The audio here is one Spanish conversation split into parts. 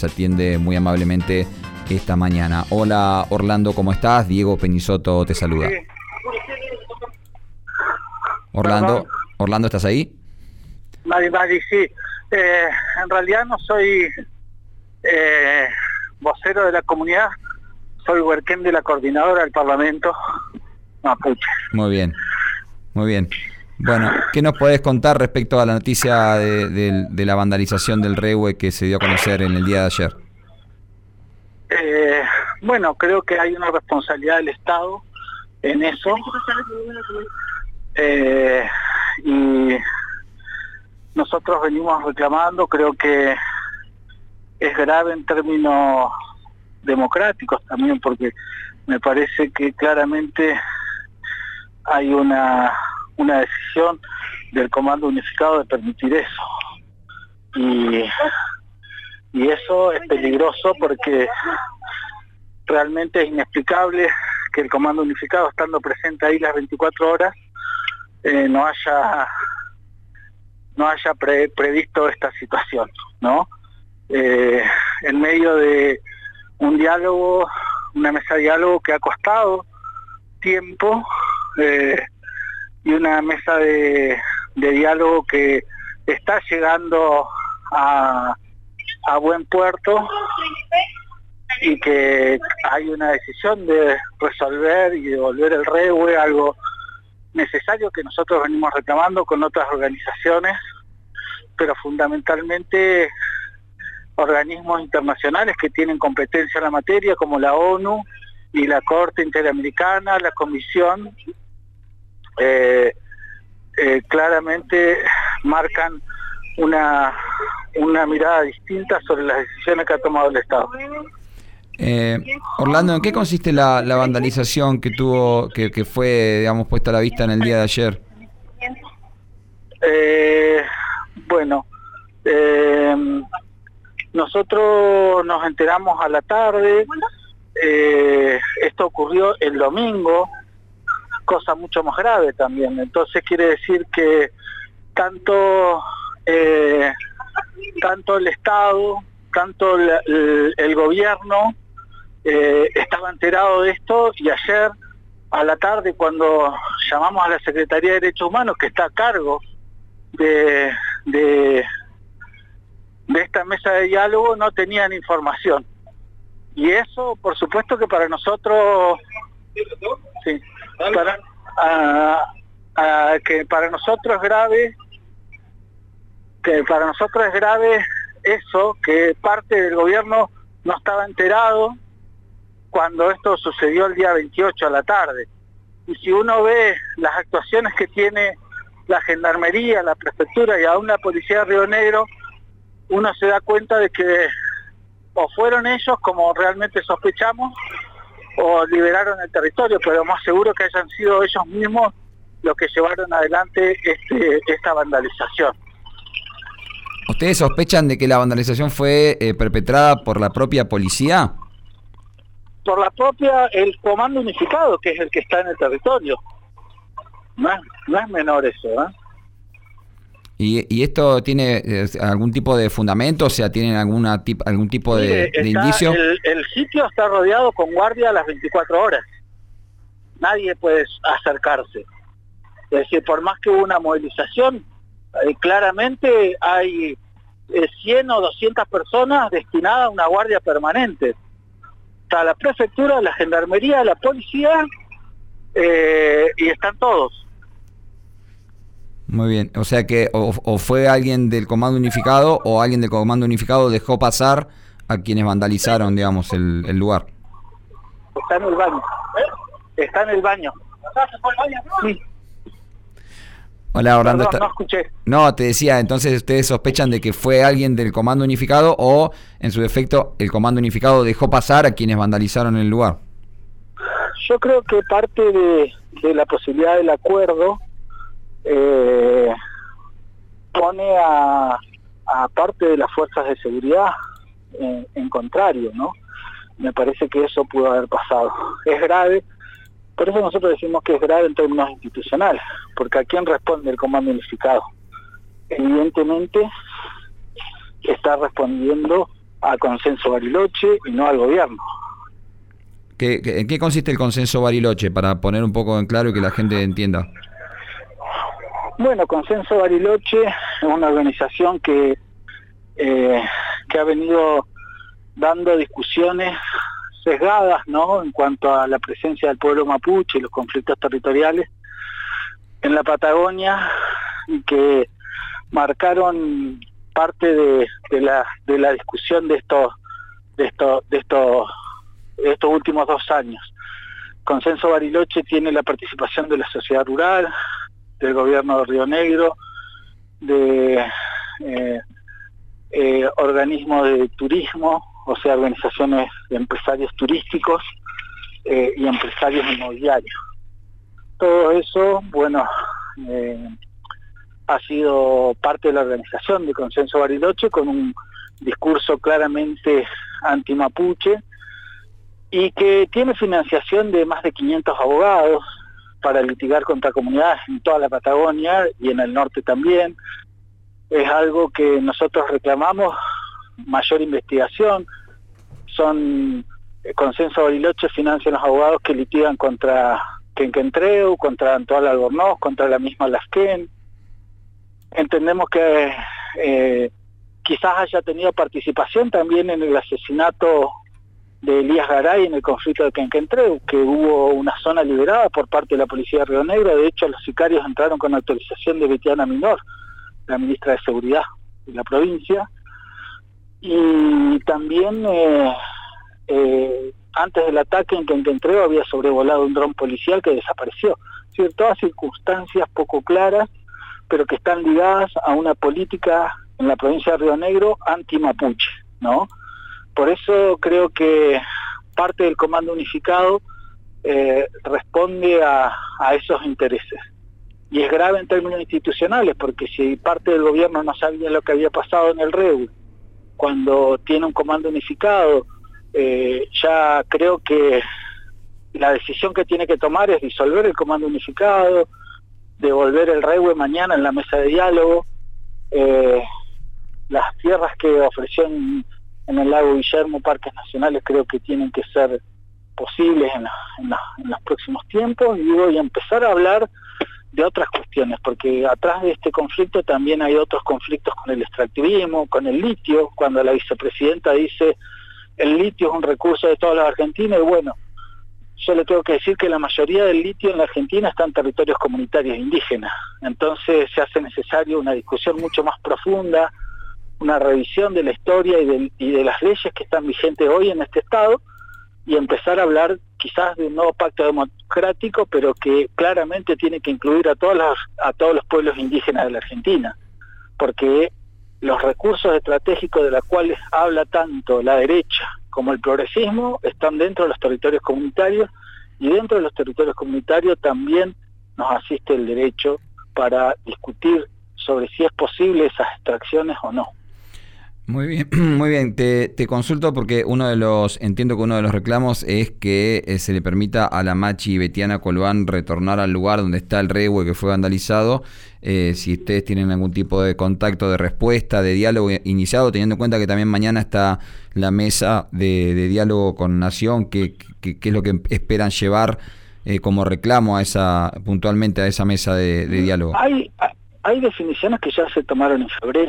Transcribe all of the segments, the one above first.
se atiende muy amablemente esta mañana. Hola Orlando, ¿cómo estás? Diego Peñisotto te saluda. Sí. Orlando, ¿estás ahí? Mari, sí. En realidad no soy vocero de la comunidad, soy huerquén de la coordinadora del Parlamento Mapuche. Muy bien. Bueno, ¿qué nos podés contar respecto a la noticia de la vandalización del Rehue que se dio a conocer en el día de ayer? Bueno, creo que hay una responsabilidad del Estado en eso. Y nosotros venimos reclamando, creo que es grave en términos democráticos también, porque me parece que claramente hay una decisión del Comando Unificado de permitir eso. Y eso es peligroso porque realmente es inexplicable que el Comando Unificado, estando presente ahí las 24 horas, no haya previsto esta situación, ¿no? En medio de un diálogo, una mesa de diálogo que ha costado tiempo, y una mesa de diálogo que está llegando a buen puerto, y que hay una decisión de resolver y devolver el Rehue, algo necesario que nosotros venimos reclamando con otras organizaciones, pero fundamentalmente organismos internacionales que tienen competencia en la materia, como la ONU y la Corte Interamericana, la Comisión, claramente marcan una mirada distinta sobre las decisiones que ha tomado el Estado. Orlando, ¿en qué consiste la vandalización que fue, digamos, puesta a la vista en el día de ayer? Bueno, nosotros nos enteramos a la tarde. Esto ocurrió el domingo, cosa mucho más grave también. Entonces quiere decir que tanto el Estado, tanto el gobierno estaba enterado de esto, y ayer a la tarde, cuando llamamos a la Secretaría de Derechos Humanos, que está a cargo de esta mesa de diálogo, no tenían información. Y eso, por supuesto, que para nosotros, sí, que para nosotros es grave, eso, que parte del gobierno no estaba enterado cuando esto sucedió el día 28 a la tarde. Y si uno ve las actuaciones que tiene la Gendarmería, la Prefectura y aún la Policía de Río Negro, uno se da cuenta de que o fueron ellos, como realmente sospechamos, o liberaron el territorio, pero más seguro que hayan sido ellos mismos los que llevaron adelante esta vandalización. ¿Ustedes sospechan de que la vandalización fue perpetrada por la propia policía? Por el Comando Unificado, que es el que está en el territorio. No es menor eso, ¿eh? ¿Y esto tiene algún tipo de fundamento? O sea, ¿tienen algún tipo de indicio? El sitio está rodeado con guardia a las 24 horas. Nadie puede acercarse. Es decir, por más que hubo una movilización, claramente hay 100 o 200 personas destinadas a una guardia permanente. Está la Prefectura, la Gendarmería, la Policía, y están todos. Muy bien, o sea que o fue alguien del Comando Unificado, o alguien del Comando Unificado dejó pasar a quienes vandalizaron, digamos, el lugar. Está en el baño. Está en el baño. Sí. Hola, Orlando. Perdón, no escuché. No, te decía, entonces ustedes sospechan de que fue alguien del Comando Unificado, o en su defecto el Comando Unificado dejó pasar a quienes vandalizaron el lugar. Yo creo que parte de la posibilidad del acuerdo pone a parte de las fuerzas de seguridad en contrario, ¿no? Me parece que eso pudo haber pasado. Es grave. Por eso nosotros decimos que es grave en términos institucionales, porque ¿a quién responde el Comando Unificado? Evidentemente está respondiendo a Consenso Bariloche y no al gobierno. ¿En qué consiste el Consenso Bariloche? Para poner un poco en claro y que la gente entienda. Bueno, Consenso Bariloche es una organización que ha venido dando discusiones sesgadas, ¿no?, en cuanto a la presencia del pueblo mapuche y los conflictos territoriales en la Patagonia, y que marcaron parte de la discusión de estos últimos 2 años. Consenso Bariloche tiene la participación de la sociedad rural, del gobierno de Río Negro, de organismos de turismo, o sea, organizaciones de empresarios turísticos y empresarios inmobiliarios. Todo eso, bueno, ha sido parte de la organización de Consenso Bariloche, con un discurso claramente anti-mapuche, y que tiene financiación de más de 500 abogados para litigar contra comunidades en toda la Patagonia y en el norte también. Es algo que nosotros reclamamos, mayor investigación. Consenso Bariloche financia los abogados que litigan contra Quenquentreu, contra Antoine Albornoz, contra la misma Lasquén. Entendemos que quizás haya tenido participación también en el asesinato de Elías Garay en el conflicto de Quenquentreu, que hubo una zona liberada por parte de la policía de Río Negro. De hecho, los sicarios entraron con autorización de Betiana Minor, la ministra de Seguridad de la provincia. Y también antes del ataque en Quenquentreu había sobrevolado un dron policial que desapareció. Es decir, todas circunstancias poco claras, pero que están ligadas a una política en la provincia de Río Negro anti-mapuche, ¿no? Por eso creo que parte del Comando Unificado responde a esos intereses. Y es grave en términos institucionales, porque si parte del gobierno no sabía lo que había pasado en el REU, cuando tiene un Comando Unificado, ya creo que la decisión que tiene que tomar es disolver el Comando Unificado, devolver el REU mañana en la mesa de diálogo, las tierras que ofreció en el lago Guillermo, parques nacionales, creo que tienen que ser posibles en los próximos tiempos, y empezar a hablar de otras cuestiones, porque atrás de este conflicto también hay otros conflictos con el extractivismo, con el litio. Cuando la vicepresidenta dice el litio es un recurso de todos los argentinos, y bueno, yo le tengo que decir que la mayoría del litio en la Argentina está en territorios comunitarios indígenas. Entonces se hace necesario una discusión mucho más profunda, una revisión de la historia y de las leyes que están vigentes hoy en este Estado, y empezar a hablar quizás de un nuevo pacto democrático, pero que claramente tiene que incluir a todos los pueblos indígenas de la Argentina, porque los recursos estratégicos de los cuales habla tanto la derecha como el progresismo están dentro de los territorios comunitarios, y dentro de los territorios comunitarios también nos asiste el derecho para discutir sobre si es posible esas extracciones o no. Muy bien, muy bien. Te consulto porque entiendo que uno de los reclamos es que se le permita a la Machi Betiana Colván retornar al lugar donde está el rehue que fue vandalizado. Si ustedes tienen algún tipo de contacto, de respuesta, de diálogo iniciado, teniendo en cuenta que también mañana está la mesa de diálogo con Nación, ¿qué es lo que esperan llevar como reclamo puntualmente a esa mesa de diálogo? Hay definiciones que ya se tomaron en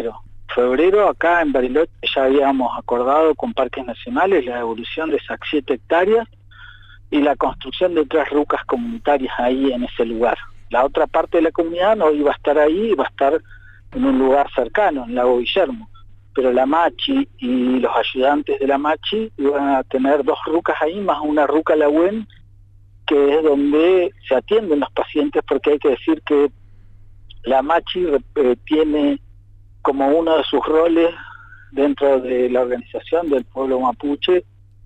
febrero acá en Bariloche ya habíamos acordado con Parques Nacionales la devolución de esas 7 hectáreas y la construcción de 3 rucas comunitarias ahí en ese lugar. La otra parte de la comunidad no iba a estar ahí, iba a estar en un lugar cercano, en Lago Guillermo, pero la Machi y los ayudantes de la Machi iban a tener 2 rucas ahí, más una ruca Lagüen, que es donde se atienden los pacientes, porque hay que decir que la Machi tiene como uno de sus roles dentro de la organización del pueblo mapuche,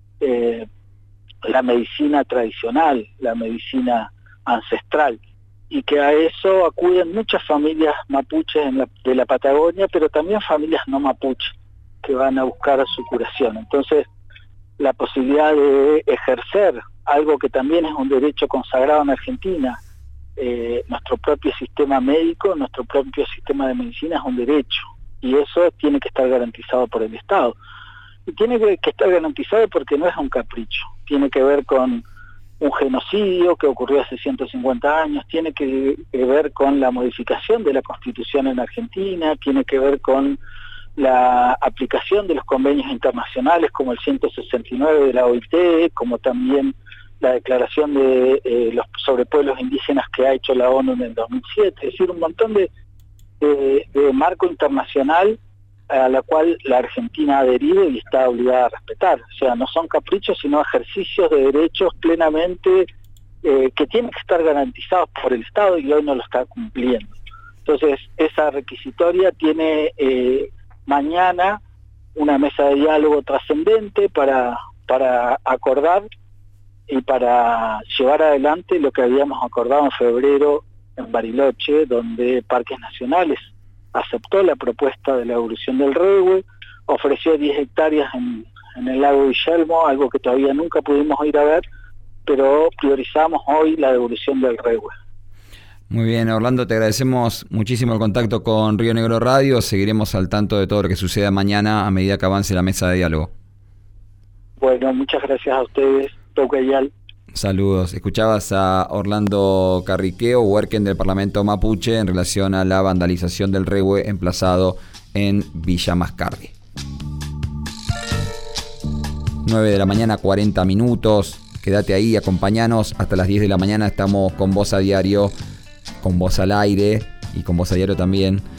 la medicina tradicional, la medicina ancestral, y que a eso acuden muchas familias mapuches de la Patagonia, pero también familias no mapuches que van a buscar su curación. Entonces, la posibilidad de ejercer algo que también es un derecho consagrado en Argentina, nuestro propio sistema médico, nuestro propio sistema de medicina es un derecho, y eso tiene que estar garantizado por el Estado. Y tiene que estar garantizado porque no es un capricho. Tiene que ver con un genocidio que ocurrió hace 150 años, tiene que ver con la modificación de la Constitución en Argentina, tiene que ver con la aplicación de los convenios internacionales como el 169 de la OIT, como también la declaración sobre pueblos indígenas que ha hecho la ONU en el 2007, es decir, un montón de marco internacional a la cual la Argentina ha adherido y está obligada a respetar. O sea, no son caprichos, sino ejercicios de derechos plenamente que tienen que estar garantizados por el Estado y hoy no lo está cumpliendo. Entonces, esa requisitoria tiene mañana una mesa de diálogo trascendente para acordar y para llevar adelante lo que habíamos acordado en febrero en Bariloche, donde Parques Nacionales aceptó la propuesta de la evolución del Rehue, ofreció 10 hectáreas en el lago Guillermo, algo que todavía nunca pudimos ir a ver, pero priorizamos hoy la devolución del Rehue. Muy bien, Orlando, te agradecemos muchísimo el contacto con Río Negro Radio. Seguiremos al tanto de todo lo que suceda mañana a medida que avance la mesa de diálogo. Bueno, muchas gracias a ustedes, Tocayal. Saludos. Escuchabas a Orlando Carriqueo, huerquen del Parlamento Mapuche, en relación a la vandalización del Rehue emplazado en Villa Mascardi. 9 de la mañana, 40 minutos. Quédate ahí, acompañanos. Hasta las 10 de la mañana estamos con Voz a Diario, con Voz al Aire y con Voz a Diario también.